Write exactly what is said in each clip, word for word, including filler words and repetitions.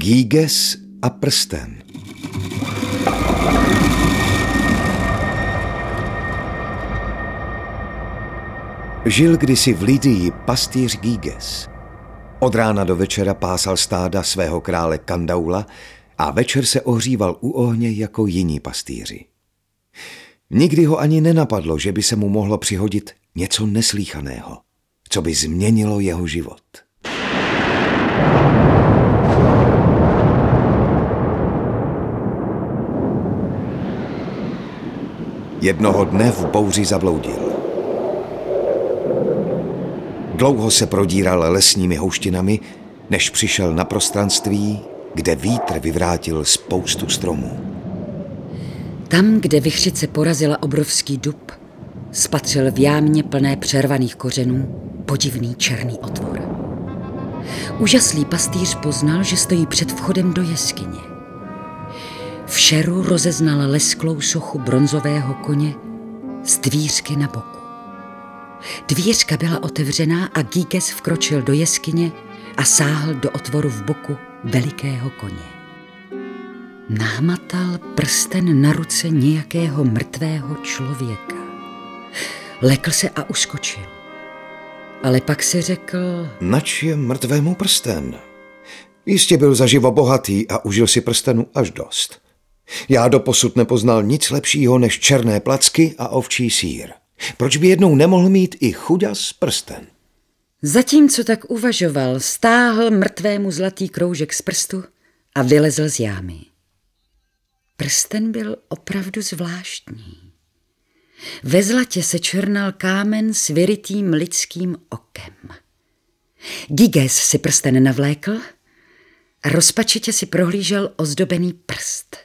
Gyges a prsten. Žil kdysi v Lydii pastýř Gyges. Od rána do večera pásal stáda svého krále Kandaula a večer se ohříval u ohně jako jiní pastýři. Nikdy ho ani nenapadlo, že by se mu mohlo přihodit něco neslýchaného, co by změnilo jeho život. Jednoho dne v bouři zabloudil. Dlouho se prodíral lesními houštinami, než přišel na prostranství, kde vítr vyvrátil spoustu stromů. Tam, kde vichřice porazila obrovský dub, spatřil v jámě plné přervaných kořenů podivný černý otvor. Úžaslý pastýř poznal, že stojí před vchodem do jeskyně. V šeru rozeznal lesklou sochu bronzového koně z dvířky na boku. Dvířka byla otevřená a Gyges vkročil do jeskyně a sáhl do otvoru v boku velikého koně. Námatal prsten na ruce nějakého mrtvého člověka. Lekl se a uskočil. Ale pak si řekl... Nač je mrtvému prsten? Jistě byl zaživo bohatý a užil si prstenu až dost. Já doposud nepoznal nic lepšího než černé placky a ovčí sýr. Proč by jednou nemohl mít i chuďas prsten? Zatímco tak uvažoval, stáhl mrtvému zlatý kroužek z prstu a vylezl z jámy. Prsten byl opravdu zvláštní. Ve zlatě se černal kámen s vyrytým lidským okem. Gyges si prsten navlékl a rozpačitě si prohlížel ozdobený prst.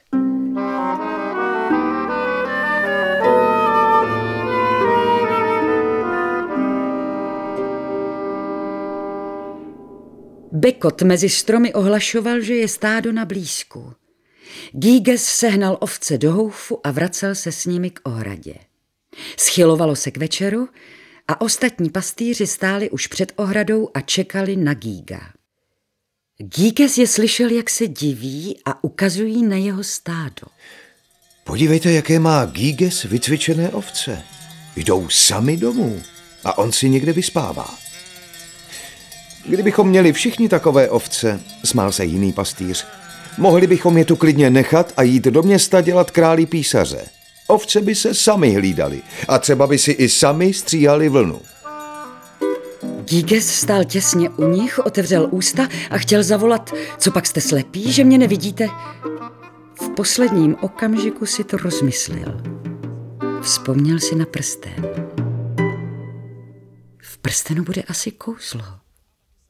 Bekot mezi stromy ohlašoval, že je stádo na blízku. Gyges sehnal ovce do houfu a vracel se s nimi k ohradě. Schylovalo se k večeru a ostatní pastýři stáli už před ohradou a čekali na Gyga. Gyges je slyšel, jak se diví a ukazují na jeho stádo. Podívejte, jaké má Gyges vycvičené ovce. Jdou sami domů a on si někde vyspává. Kdybychom měli všichni takové ovce, smál se jiný pastýř, mohli bychom je tu klidně nechat a jít do města dělat králi písaře. Ovce by se sami hlídali a třeba by si i sami stříhali vlnu. Gyges stál těsně u nich, otevřel ústa a chtěl zavolat: co pak jste slepí, že mě nevidíte? V posledním okamžiku si to rozmyslel. Vzpomněl si na prsten. V prstenu bude asi kouzlo.